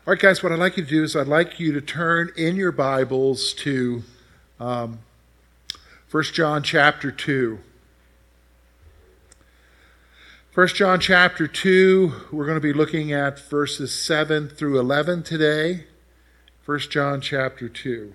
All right, guys, what I'd like you to do is I'd like you to turn in your Bibles to 1 John chapter 2. 1 John chapter 2, we're going to be looking at verses 7 through 11 today. 1 John chapter 2.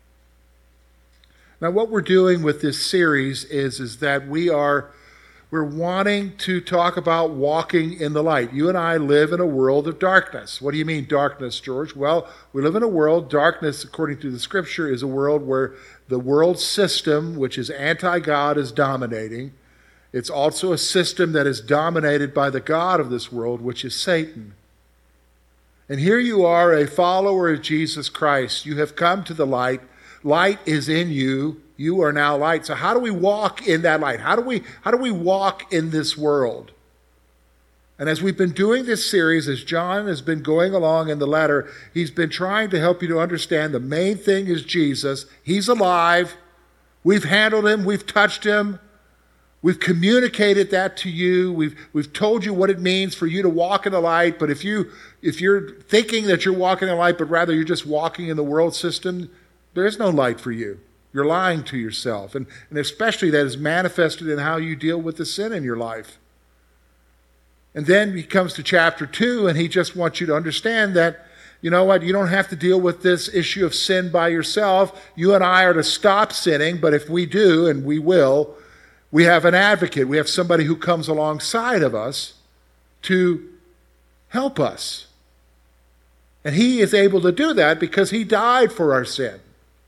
Now, what we're doing with this series is that we're wanting to talk about walking in the light. You and I live in a world of darkness. What do you mean darkness, George? Well, we live in a world, darkness, according to the scripture, is a world where the world system, which is anti-God, is dominating. It's also a system that is dominated by the god of this world, which is Satan. And here you are, a follower of Jesus Christ. You have come to the light. Light is in you. You are now light. So how do we walk in that light? How do we walk in this world? And as we've been doing this series, as John has been going along in the letter, he's been trying to help you to understand the main thing is Jesus. He's alive. We've handled him. We've touched him. We've communicated that to you. We've told you what it means for you to walk in the light. But if you're thinking that you're walking in the light, but rather you're just walking in the world system, there is no light for you. You're lying to yourself. And especially that is manifested in how you deal with the sin in your life. And then he comes to chapter 2, and he just wants you to understand that, you know what, you don't have to deal with this issue of sin by yourself. You and I are to stop sinning, but if we do, and we will, we have an advocate. We have somebody who comes alongside of us to help us. And he is able to do that because he died for our sin.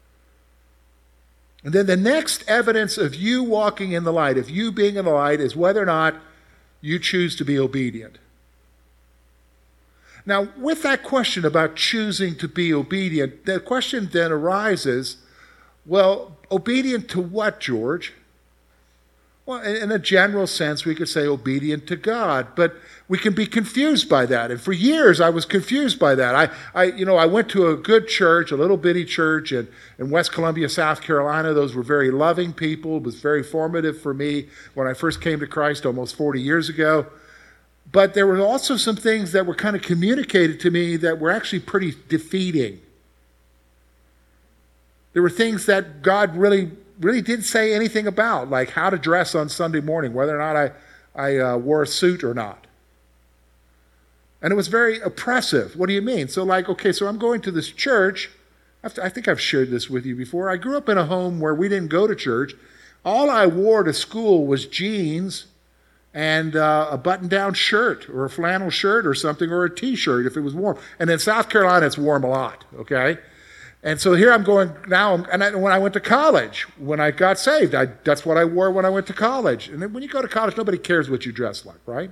And then the next evidence of you walking in the light, of you being in the light, is whether or not you choose to be obedient. Now, with that question about choosing to be obedient, the question then arises, well, obedient to what, George? Well, in a general sense, we could say obedient to God, but we can be confused by that. And for years, I was confused by that. I went to a good church, a little bitty church in West Columbia, South Carolina. Those were very loving people. It was very formative for me when I first came to Christ almost 40 years ago. But there were also some things that were kind of communicated to me that were actually pretty defeating. There were things that God really didn't say anything about, like how to dress on Sunday morning, whether or not I wore a suit or not. And it was very oppressive. What do you mean? So I'm going to this church. I think I've shared this with you before. I grew up in a home where we didn't go to church. All I wore to school was jeans and a button-down shirt or a flannel shirt or something, or a T-shirt if it was warm. And in South Carolina, it's warm a lot, okay? And so here I'm going now, when I went to college, when I got saved, that's what I wore when I went to college. And then when you go to college, nobody cares what you dress like, right?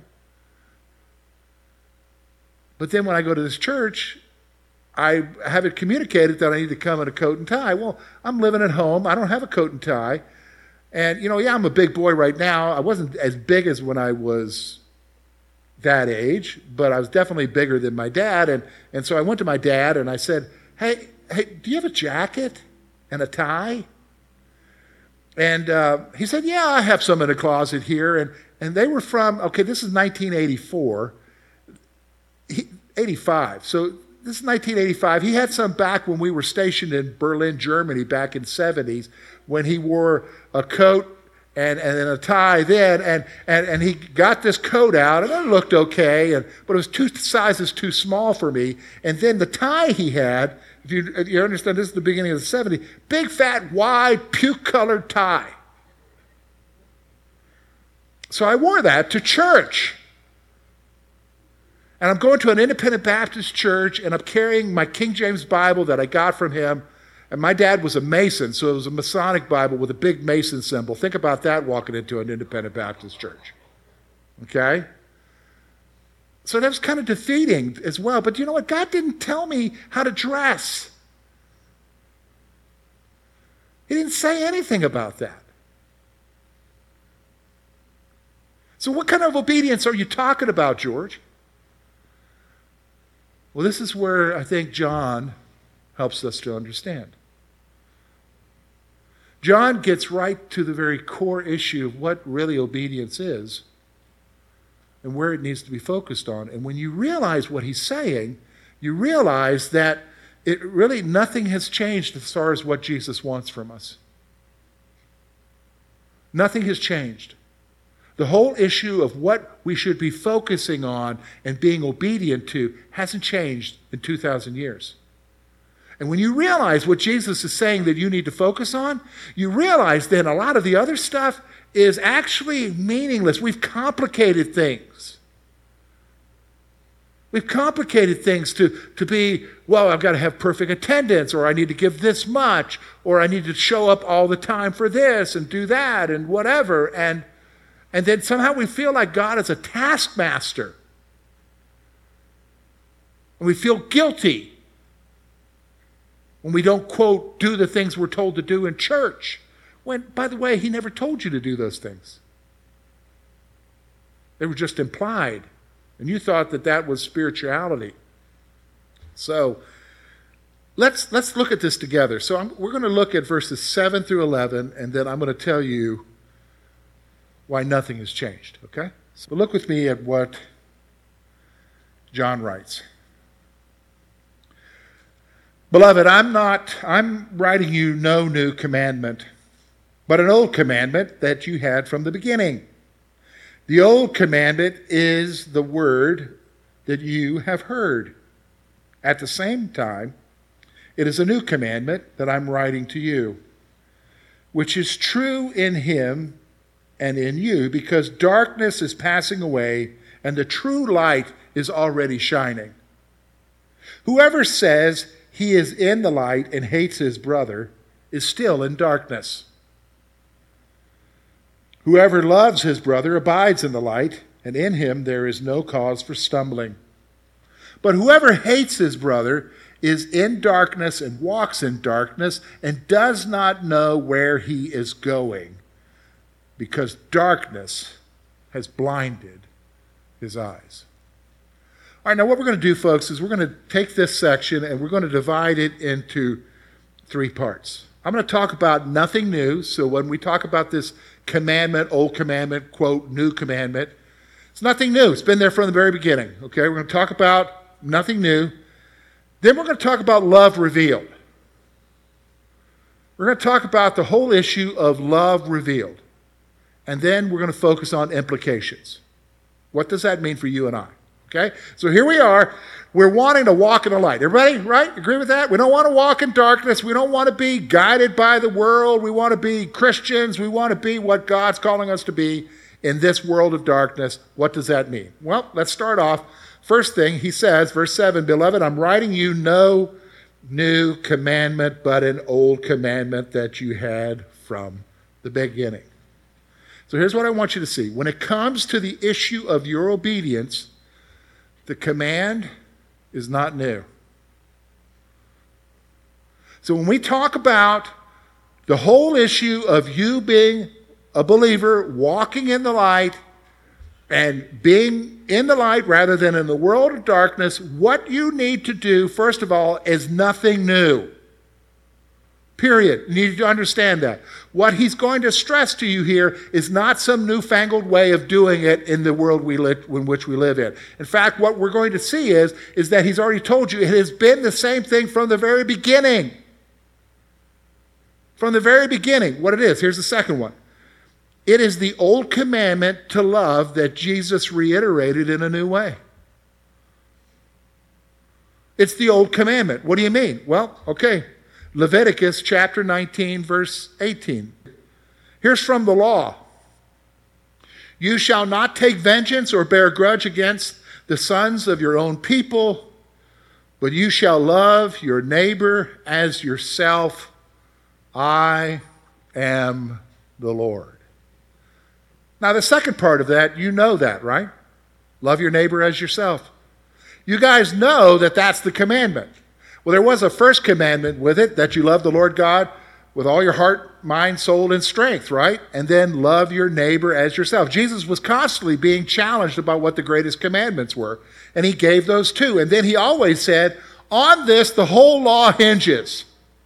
But then when I go to this church, I have it communicated that I need to come in a coat and tie. Well, I'm living at home. I don't have a coat and tie. And, I'm a big boy right now. I wasn't as big as when I was that age, but I was definitely bigger than my dad. And so I went to my dad and I said, hey, do you have a jacket and a tie? And he said, yeah, I have some in the closet here. And they were from, this is 1984, 85. So this is 1985. He had some back when we were stationed in Berlin, Germany, back in the 70s, when he wore a coat and a tie then, and he got this coat out, and it looked okay, but it was 2 sizes too small for me. And then the tie he had, if you understand, this is the beginning of the 70s, big, fat, wide, puke-colored tie. So I wore that to church. And I'm going to an independent Baptist church, and I'm carrying my King James Bible that I got from him. And my dad was a Mason, so it was a Masonic Bible with a big Mason symbol. Think about that walking into an independent Baptist church. Okay? So that was kind of defeating as well. But you know what? God didn't tell me how to dress. He didn't say anything about that. So what kind of obedience are you talking about, George? Well, this is where I think John helps us to understand. John gets right to the very core issue of what really obedience is and where it needs to be focused on. And when you realize what he's saying, you realize that nothing has changed as far as what Jesus wants from us. Nothing has changed. The whole issue of what we should be focusing on and being obedient to hasn't changed in 2,000 years. And when you realize what Jesus is saying that you need to focus on, you realize then a lot of the other stuff is actually meaningless. We've complicated things. We've complicated things to be, well, I've got to have perfect attendance, or I need to give this much, or I need to show up all the time for this and do that and whatever. And then somehow we feel like God is a taskmaster. And we feel guilty when we don't, quote, do the things we're told to do in church. When, by the way, he never told you to do those things. They were just implied. And you thought that that was spirituality. So let's look at this together. So we're going to look at verses 7 through 11, and then I'm going to tell you why nothing has changed, okay? So look with me at what John writes. Beloved, I'm writing you no new commandment, but an old commandment that you had from the beginning. The old commandment is the word that you have heard. At the same time, it is a new commandment that I'm writing to you, which is true in him and in you, because darkness is passing away and the true light is already shining. Whoever says he is in the light and hates his brother is still in darkness. Whoever loves his brother abides in the light, and in him there is no cause for stumbling. But whoever hates his brother is in darkness and walks in darkness and does not know where he is going, because darkness has blinded his eyes. All right, now what we're going to do, folks, is we're going to take this section and we're going to divide it into 3 parts. I'm going to talk about nothing new. So when we talk about this commandment, old commandment, quote, new commandment, it's nothing new. It's been there from the very beginning. Okay, we're going to talk about nothing new. Then we're going to talk about love revealed. We're going to talk about the whole issue of love revealed. And then we're going to focus on implications. What does that mean for you and I? Okay, so here we are. We're wanting to walk in the light. Everybody, right? Agree with that? We don't want to walk in darkness. We don't want to be guided by the world. We want to be Christians. We want to be what God's calling us to be in this world of darkness. What does that mean? Well, let's start off. First thing, he says, verse 7, Beloved, I'm writing you no new commandment, but an old commandment that you had from the beginning. So here's what I want you to see. When it comes to the issue of your obedience, the command is not new. So when we talk about the whole issue of you being a believer, walking in the light, and being in the light rather than in the world of darkness, what you need to do, first of all, is nothing new. Period. You need to understand that. What he's going to stress to you here is not some newfangled way of doing it in the world in which we live in. In fact, what we're going to see is that he's already told you it has been the same thing from the very beginning. From the very beginning, what it is. Here's the second one. It is the old commandment to love that Jesus reiterated in a new way. It's the old commandment. What do you mean? Well, okay. Leviticus chapter 19, verse 18. Here's from the law. You shall not take vengeance or bear grudge against the sons of your own people, but you shall love your neighbor as yourself. I am the Lord. Now, the second part of that, you know that, right? Love your neighbor as yourself. You guys know that that's the commandment. Well, there was a first commandment with it, that you love the Lord God with all your heart, mind, soul, and strength, right? And then love your neighbor as yourself. Jesus was constantly being challenged about what the greatest commandments were, and he gave those 2. And then he always said, on this, the whole law hinges.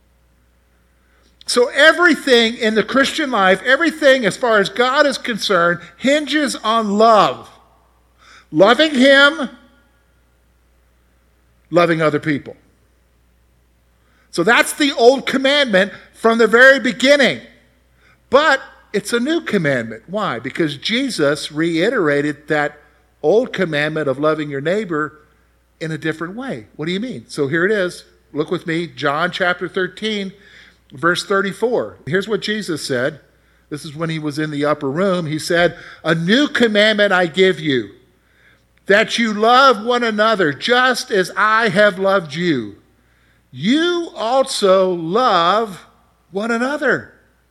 So everything in the Christian life, everything as far as God is concerned, hinges on love. Loving him loving other people. So that's the old commandment from the very beginning. But it's a new commandment. Why? Because Jesus reiterated that old commandment of loving your neighbor in a different way. What do you mean? So here it is. Look with me, John chapter 13, verse 34. Here's what Jesus said. This is when he was in the upper room. He said, "A new commandment I give you, that you love one another just as I have loved you. You also love one another."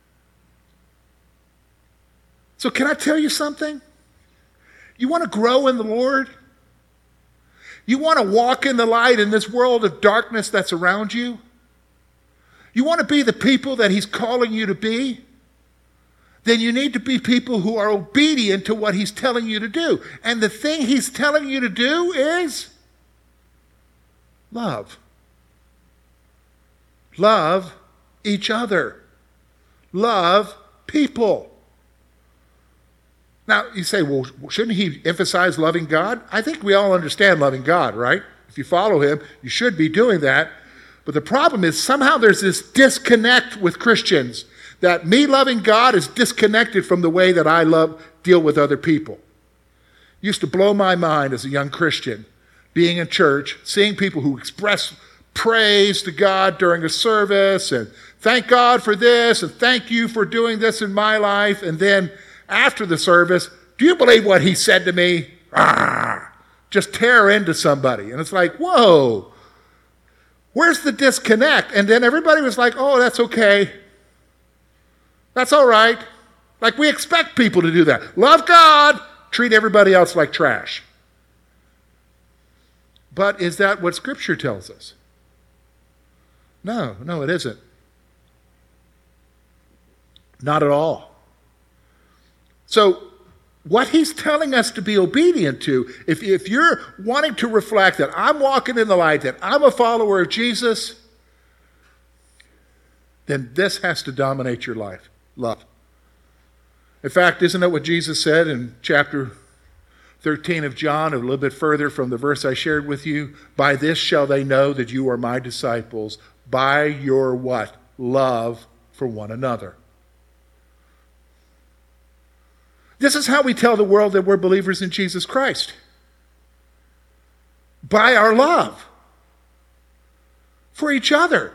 So can I tell you something? You want to grow in the Lord? You want to walk in the light in this world of darkness that's around you? You want to be the people that he's calling you to be? Then you need to be people who are obedient to what he's telling you to do. And the thing he's telling you to do is love. Love each other. Love people. Now, you say, well, shouldn't he emphasize loving God? I think we all understand loving God, right? If you follow him, you should be doing that. But the problem is somehow there's this disconnect with Christians, that me loving God is disconnected from the way that I deal with other people. It used to blow my mind as a young Christian, being in church, seeing people who express praise to God during a service, and thank God for this, and thank you for doing this in my life, and then after the service, do you believe what he said to me? Just tear into somebody. And it's like, whoa, where's the disconnect? And then everybody was like, oh, that's okay. That's all right. Like we expect people to do that. Love God, treat everybody else like trash. But is that what Scripture tells us? No, it isn't. Not at all. So what he's telling us to be obedient to, if you're wanting to reflect that I'm walking in the light, that I'm a follower of Jesus, then this has to dominate your life. Love. In fact, isn't that what Jesus said in chapter 13 of John, a little bit further from the verse I shared with you? By this shall they know that you are my disciples, by your what? Love for one another. This is how we tell the world that we're believers in Jesus Christ. By our love for each other.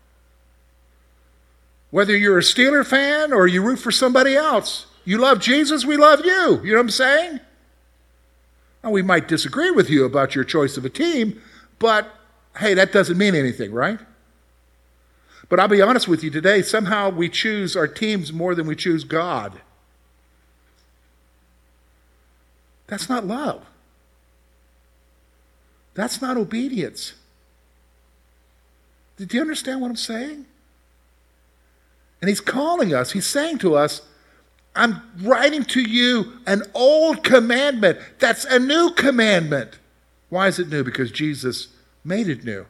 Whether you're a Steeler fan or you root for somebody else, you love Jesus, we love you. You know what I'm saying? Now, we might disagree with you about your choice of a team, but hey, that doesn't mean anything, right? But I'll be honest with you today, somehow we choose our teams more than we choose God. That's not love. That's not obedience. Do you understand what I'm saying? And he's calling us, he's saying to us, I'm writing to you an old commandment. That's a new commandment. Why is it new? Because Jesus made it new.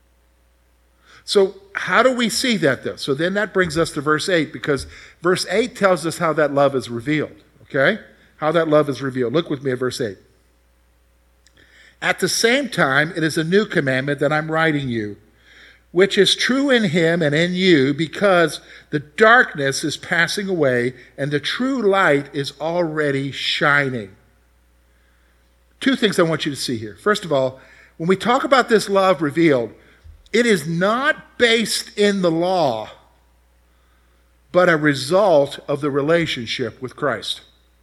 So how do we see that though? So then that brings us to verse 8, because verse 8 tells us how that love is revealed, okay? How that love is revealed. Look with me at verse 8. At the same time, it is a new commandment that I'm writing you, which is true in him and in you, because the darkness is passing away and the true light is already shining. Two things I want you to see here. First of all, when we talk about this love revealed, it is not based in the law, but a result of the relationship with Christ.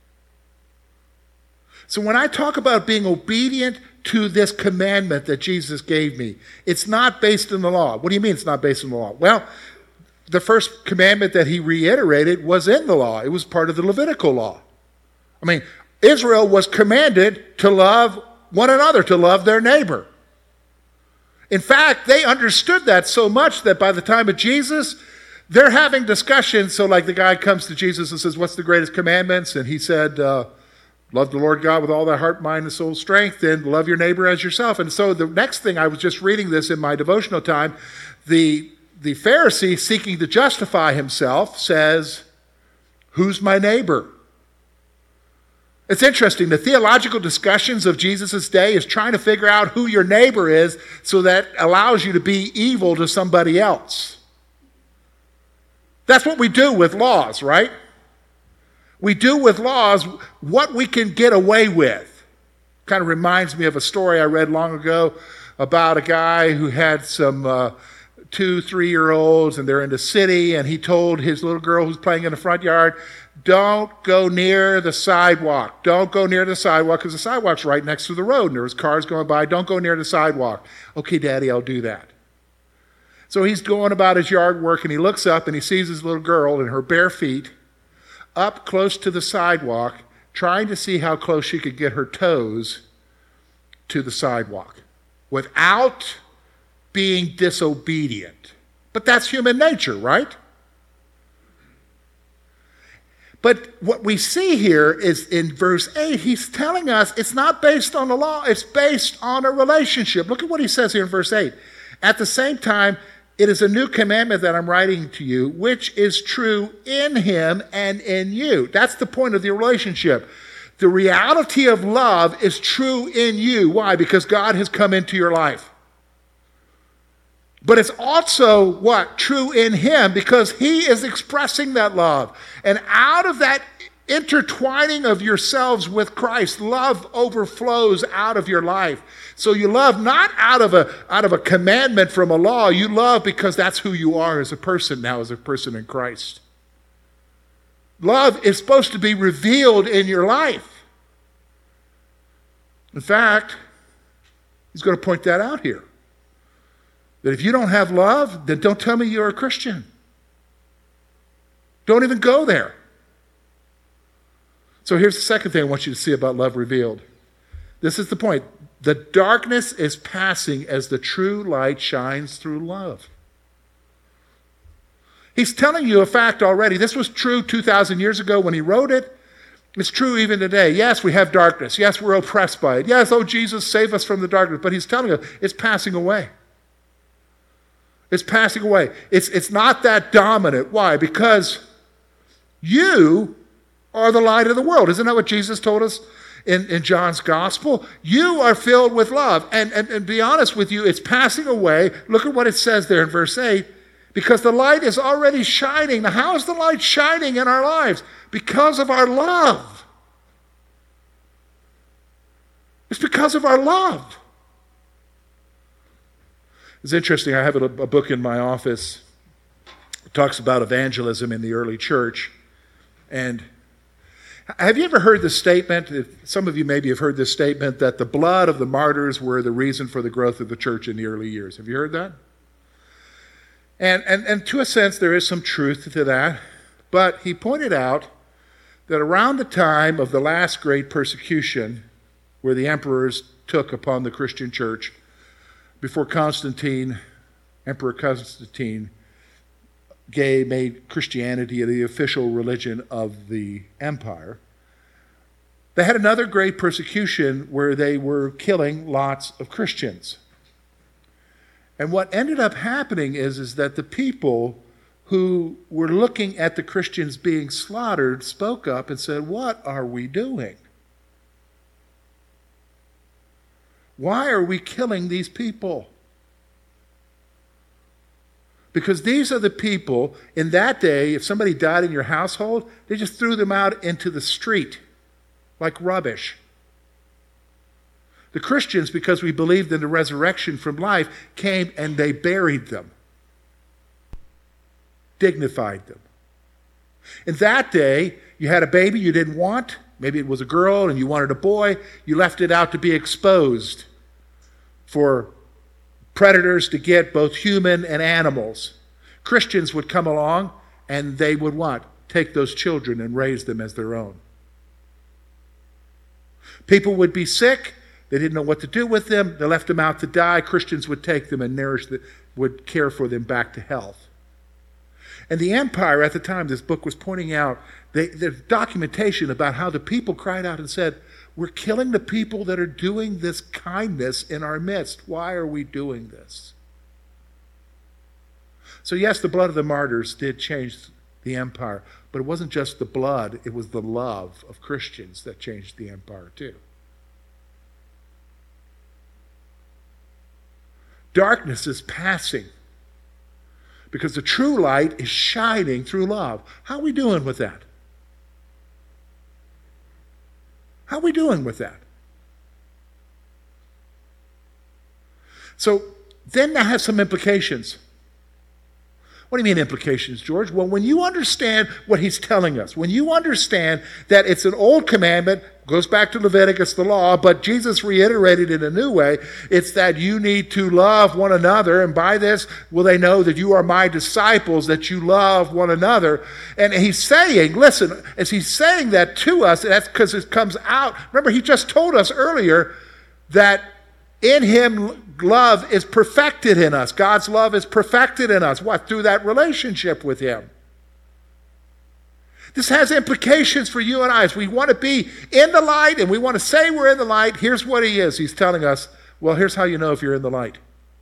So when I talk about being obedient to this commandment that Jesus gave me, it's not based in the law. What do you mean it's not based in the law? Well, the first commandment that he reiterated was in the law. It was part of the Levitical law. I mean, Israel was commanded to love one another, to love their neighbor. In fact, they understood that so much that by the time of Jesus, they're having discussions. So like the guy comes to Jesus and says, what's the greatest commandments? And he said, love the Lord God with all thy heart, mind, and soul strength, and love your neighbor as yourself. And so the next thing, I was just reading this in my devotional time, the Pharisee, seeking to justify himself, says, who's my neighbor? It's interesting. The theological discussions of Jesus' day is trying to figure out who your neighbor is so that allows you to be evil to somebody else. That's what we do with laws, right? We do with laws what we can get away with. Kind of reminds me of a story I read long ago about a guy who had some 2-3-year-olds, and they're in the city, and he told his little girl who's playing in the front yard, don't go near the sidewalk. Don't go near the sidewalk because the sidewalk's right next to the road, and there was cars going by. Don't go near the sidewalk. Okay, Daddy, I'll do that. So he's going about his yard work, and he looks up, and he sees his little girl in her bare feet up close to the sidewalk, trying to see how close she could get her toes to the sidewalk without being disobedient. But that's human nature, right? But what we see here is in verse 8, he's telling us it's not based on the law, it's based on a relationship. Look at what he says here in verse 8. At the same time, it is a new commandment that I'm writing to you, which is true in him and in you. That's the point of the relationship. The reality of love is true in you. Why? Because God has come into your life. But it's also what? True in him, because he is expressing that love. And out of that intertwining of yourselves with Christ, love overflows out of your life. So you love not out of a commandment from a law. You love because that's who you are as a person now, as a person in Christ. Love is supposed to be revealed in your life. In fact, he's going to point that out here. That if you don't have love, then don't tell me you're a Christian. Don't even go there. So here's the second thing I want you to see about love revealed. This is the point. The darkness is passing as the true light shines through love. He's telling you a fact already. This was true 2,000 years ago when he wrote it. It's true even today. Yes, we have darkness. Yes, we're oppressed by it. Yes, oh, Jesus, save us from the darkness. But he's telling us it's passing away. It's passing away. It's not that dominant. Why? Because you are the light of the world. Isn't that what Jesus told us in John's gospel? You are filled with love. And be honest with you, it's passing away. Look at what it says there in verse 8. Because the light is already shining. Now, how is the light shining in our lives? Because of our love. It's because of our love. It's interesting. I have a book in my office. It talks about evangelism in the early church. And have you ever heard the statement, some of you maybe have heard this statement, that the blood of the martyrs were the reason for the growth of the church in the early years? Have you heard that? And to a sense, there is some truth to that. But he pointed out that around the time of the last great persecution, where the emperors took upon the Christian church, before Emperor Constantine made Christianity the official religion of the empire, they had another great persecution where they were killing lots of Christians. And what ended up happening is that the people who were looking at the Christians being slaughtered spoke up and said, "What are we doing? Why are we killing these people?" Because these are the people, in that day, if somebody died in your household, they just threw them out into the street like rubbish. The Christians, because we believed in the resurrection from life, came and they buried them, dignified them. In that day, you had a baby you didn't want. Maybe it was a girl and you wanted a boy. You left it out to be exposed for predators to get, both human and animals. Christians would come along and they would what? Take those children and raise them as their own. People would be sick. They didn't know what to do with them. They left them out to die. Christians would take them and would care for them back to health. And the empire at the time, this book was pointing out, there's documentation about how the people cried out and said, "We're killing the people that are doing this kindness in our midst. Why are we doing this?" So yes, the blood of the martyrs did change the empire. But it wasn't just the blood, it was the love of Christians that changed the empire too. Darkness is passing because the true light is shining through love. How are we doing with that? How are we doing with that? So then that has some implications. What do you mean implications, George? Well, when you understand what he's telling us, when you understand that it's an old commandment, goes back to Leviticus, the law, but Jesus reiterated in a new way, it's that you need to love one another, and by this will they know that you are my disciples, that you love one another. And he's saying, listen, as he's saying that to us, that's because it comes out. Remember, he just told us earlier that in him, love is perfected in us. God's love is perfected in us. What? Through that relationship with him. This has implications for you and I. As we want to be in the light and we want to say we're in the light, here's what he is. He's telling us, well, here's how you know if you're in the light.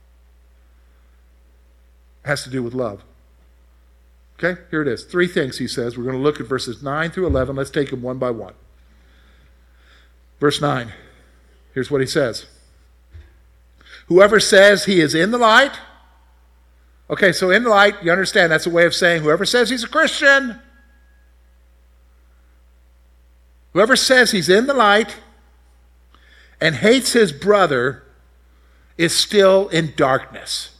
It has to do with love. Okay, here it is. 3 things he says. We're going to look at verses 9 through 11. Let's take them one by one. Verse 9. Here's what he says. Whoever says he is in the light. Okay, so in the light, you understand, that's a way of saying whoever says he's a Christian. Whoever says he's in the light and hates his brother is still in darkness.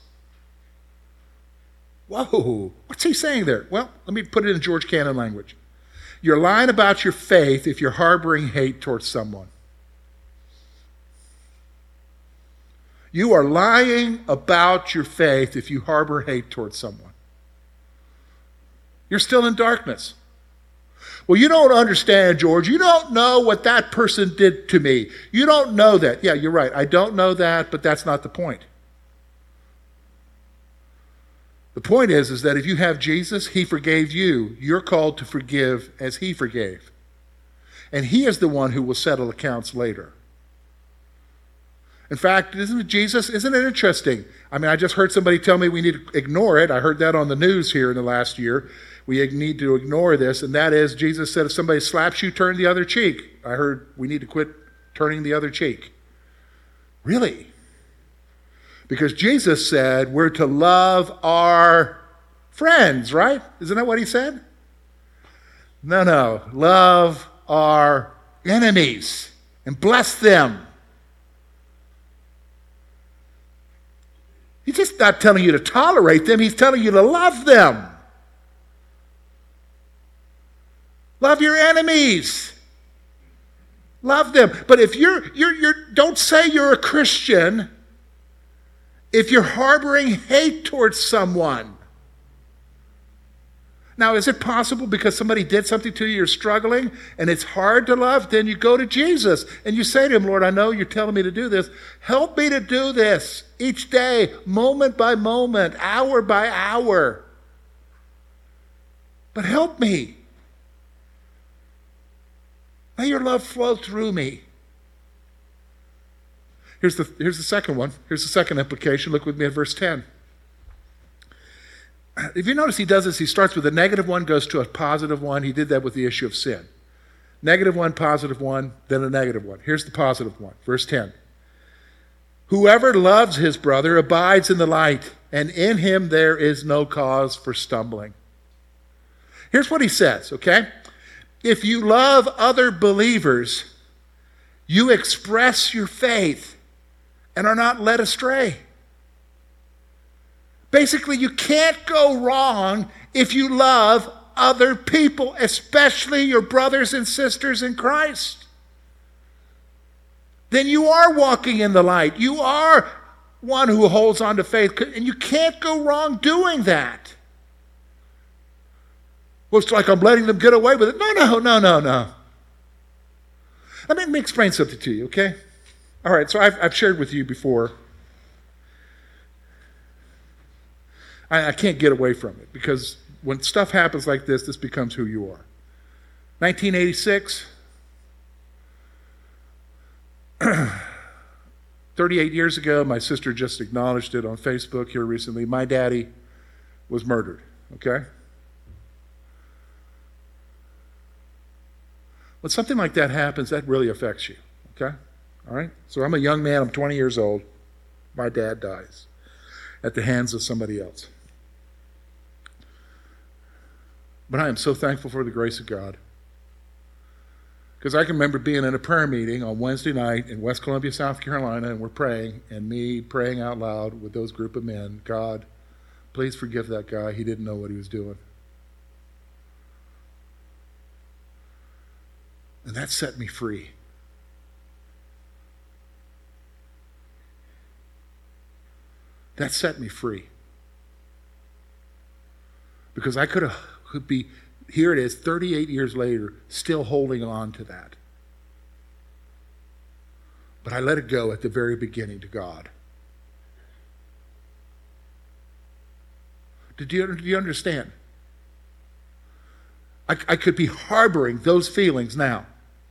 Whoa, what's he saying there? Well, let me put it in George Cannon language. You're lying about your faith if you're harboring hate towards someone. You are lying about your faith if you harbor hate towards someone. You're still in darkness. Well, you don't understand, George. You don't know what that person did to me. You don't know that. Yeah, you're right. I don't know that, but that's not the point. The point is that if you have Jesus, he forgave you. You're called to forgive as he forgave. And he is the one who will settle accounts later. In fact, isn't it interesting? I mean, I just heard somebody tell me we need to ignore it. I heard that on the news here in the last year. We need to ignore this, and that is Jesus said if somebody slaps you, turn the other cheek. I heard we need to quit turning the other cheek. Really? Because Jesus said we're to love our friends, right? Isn't that what he said? No. Love our enemies and bless them. He's just not telling you to tolerate them. He's telling you to love them. Love your enemies. Love them. But if don't say you're a Christian if you're harboring hate towards someone. Now, is it possible because somebody did something to you, you're struggling, and it's hard to love? Then you go to Jesus and you say to him, Lord, I know you're telling me to do this. Help me to do this each day, moment by moment, hour by hour. But help me. May your love flow through me. Here's the second one. Here's the second implication. Look with me at verse 10. If you notice, he does this. He starts with a negative one, goes to a positive one. He did that with the issue of sin. Negative one, positive one, then a negative one. Here's the positive one. Verse 10. Whoever loves his brother abides in the light, and in him there is no cause for stumbling. Here's what he says, okay? If you love other believers, you express your faith and are not led astray. Basically, you can't go wrong if you love other people, especially your brothers and sisters in Christ. Then you are walking in the light. You are one who holds on to faith, and you can't go wrong doing that. Well, it's like I'm letting them get away with it. No. Let me explain something to you, okay? All right, so I've shared with you before. I can't get away from it because when stuff happens like this becomes who you are. 1986, 38 years ago, my sister just acknowledged it on Facebook here recently. My daddy was murdered, okay? When something like that happens, that really affects you, okay? All right? So I'm a young man, I'm 20 years old. My dad dies at the hands of somebody else. But I am so thankful for the grace of God. Because I can remember being in a prayer meeting on Wednesday night in West Columbia, South Carolina, and we're praying, and me praying out loud with those group of men, God, please forgive that guy. He didn't know what he was doing. And that set me free. That set me free. Because I could be, here it is, 38 years later, still holding on to that. But I let it go at the very beginning to God. Do you understand? I could be harboring those feelings now.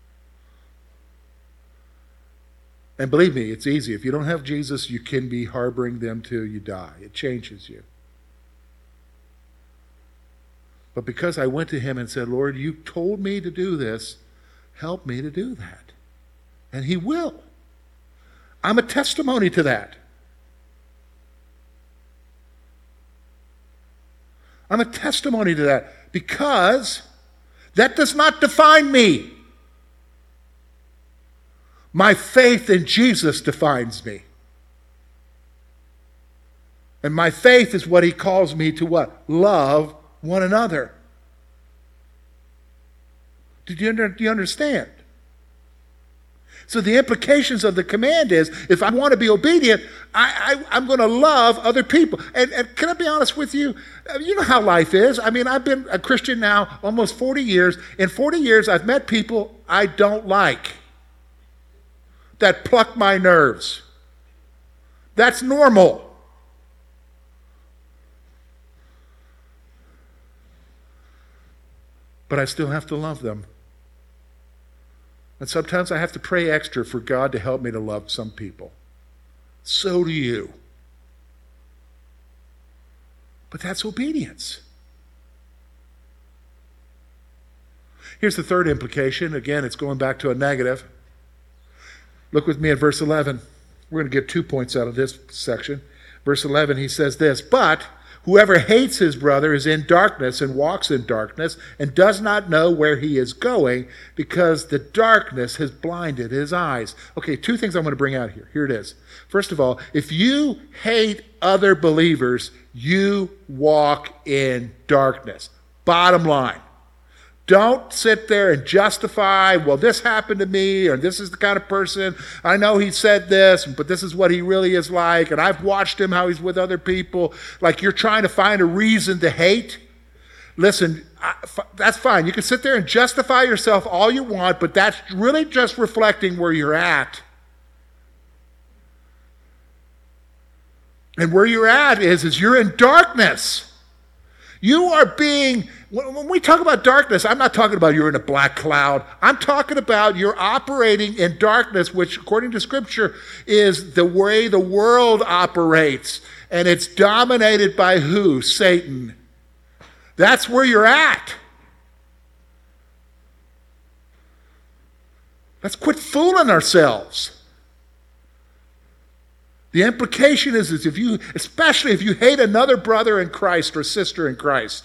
And believe me, it's easy. If you don't have Jesus, you can be harboring them till you die. It changes you. But because I went to him and said, Lord, you told me to do this, help me to do that. And he will. I'm a testimony to that. I'm a testimony to that because that does not define me. My faith in Jesus defines me. And my faith is what he calls me to what? Love one another. Do you understand? So the implications of the command is, if I want to be obedient, I'm going to love other people. And can I be honest with you? You know how life is. I mean, I've been a Christian now almost 40 years. In 40 years, I've met people I don't like that pluck my nerves. That's normal. But I still have to love them. And sometimes I have to pray extra for God to help me to love some people. So do you. But that's obedience. Here's the third implication. Again, it's going back to a negative. Look with me at verse 11. We're going to get 2 points out of this section. Verse 11, he says this, but whoever hates his brother is in darkness and walks in darkness and does not know where he is going because the darkness has blinded his eyes. Okay, 2 things I'm going to bring out here. Here it is. First of all, if you hate other believers, you walk in darkness. Bottom line. Don't sit there and justify, well, this happened to me, or this is the kind of person, I know he said this, but this is what he really is like, and I've watched him, how he's with other people. Like you're trying to find a reason to hate. Listen, that's fine. You can sit there and justify yourself all you want, but that's really just reflecting where you're at. And where you're at is you're in darkness. You are being, when we talk about darkness, I'm not talking about you're in a black cloud. I'm talking about you're operating in darkness, which according to Scripture is the way the world operates. And it's dominated by who? Satan. That's where you're at. Let's quit fooling ourselves. The implication is if you, especially if you hate another brother in Christ or sister in Christ,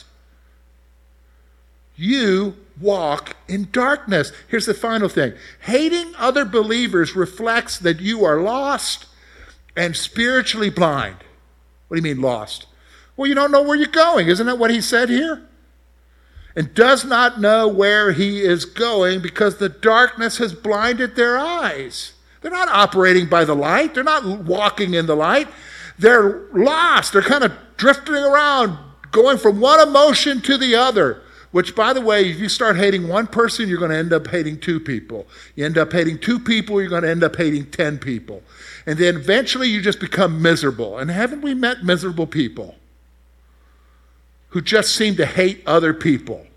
you walk in darkness. Here's the final thing. Hating other believers reflects that you are lost and spiritually blind. What do you mean lost? Well, you don't know where you're going. Isn't that what he said here? And does not know where he is going because the darkness has blinded their eyes. They're not operating by the light. They're not walking in the light. They're lost. They're kind of drifting around, going from one emotion to the other, which, by the way, if you start hating one person, you're going to end up hating 2 people. You end up hating 2 people, you're going to end up hating 10 people. And then eventually you just become miserable. And haven't we met miserable people who just seem to hate other people?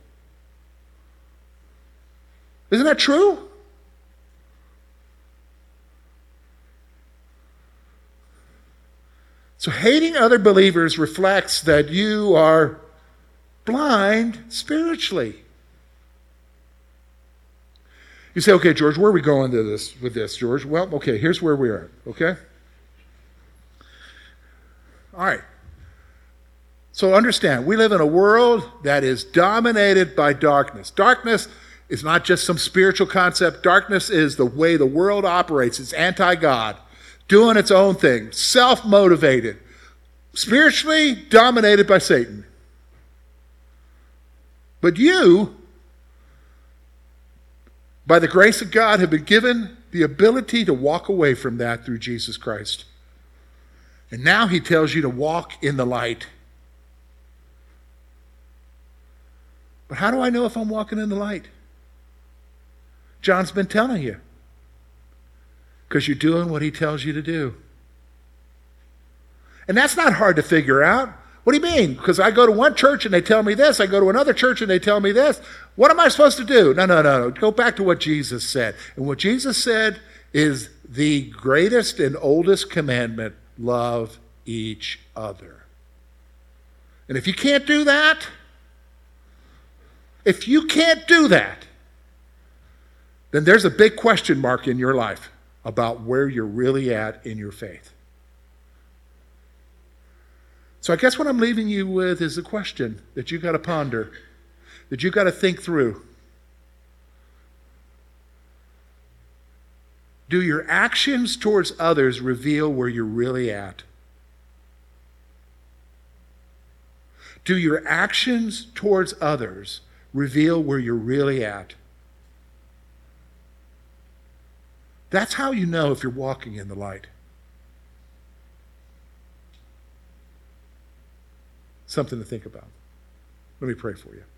Isn't that true? So hating other believers reflects that you are blind spiritually. You say, okay, George, where are we going with this, George? Well, okay, here's where we are, okay? All right. So understand, we live in a world that is dominated by darkness. Darkness is not just some spiritual concept. Darkness is the way the world operates. It's anti-God, doing its own thing, self-motivated, spiritually dominated by Satan. But you, by the grace of God, have been given the ability to walk away from that through Jesus Christ. And now he tells you to walk in the light. But how do I know if I'm walking in the light? John's been telling you. Because you're doing what he tells you to do. And that's not hard to figure out. What do you mean? Because I go to one church and they tell me this. I go to another church and they tell me this. What am I supposed to do? No. Go back to what Jesus said. And what Jesus said is the greatest and oldest commandment: love each other. And if you can't do that, then there's a big question mark in your life about where you're really at in your faith. So I guess what I'm leaving you with is a question that you've got to ponder, that you've got to think through. Do your actions towards others reveal where you're really at? Do your actions towards others reveal where you're really at? That's how you know if you're walking in the light. Something to think about. Let me pray for you.